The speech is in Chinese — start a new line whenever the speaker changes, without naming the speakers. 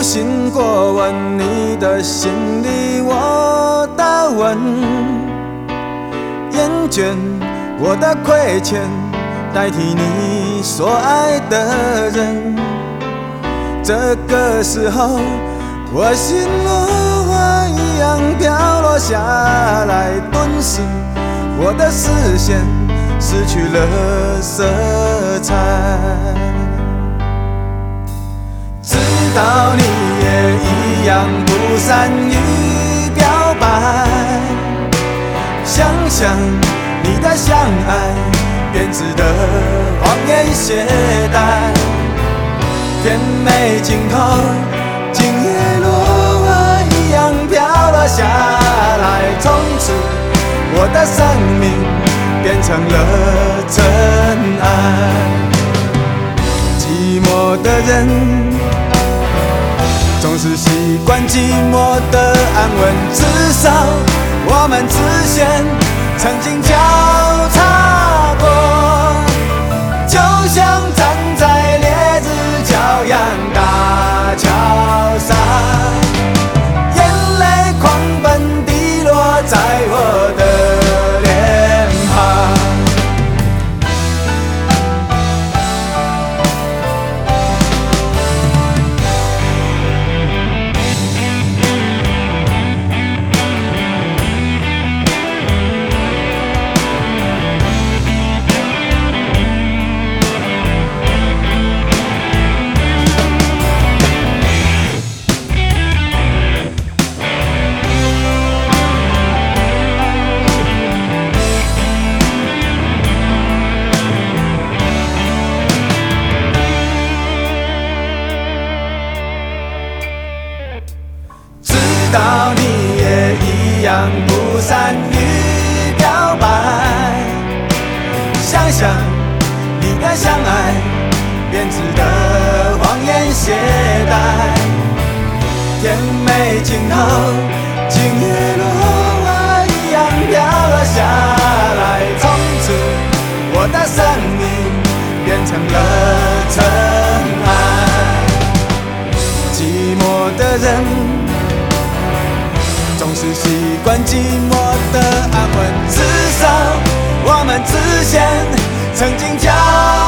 心过问，你的心里我的问，厌倦我的亏欠，代替你所爱的人。这个时候，我心如花一样飘落下来，顿时我的视线失去了色彩。知道你也一样不善于表白，想想你的相爱编织的谎言懈怠，甜美尽头，今夜落花一样飘了下来，从此我的生命变成了尘埃。寂寞的人总是习惯寂寞的安稳，至少我们之间曾经交叉过，就像站在烈日骄阳大桥上，眼泪狂奔滴落在我的脸庞。知道你也一样不善于表白，想想你的相爱编织的谎言懈怠，甜美尽头，今夜落花一样飘了下来，从此我的生命变成了尘埃。寂寞的人总是习惯寂寞的安稳，至少我们之间曾经交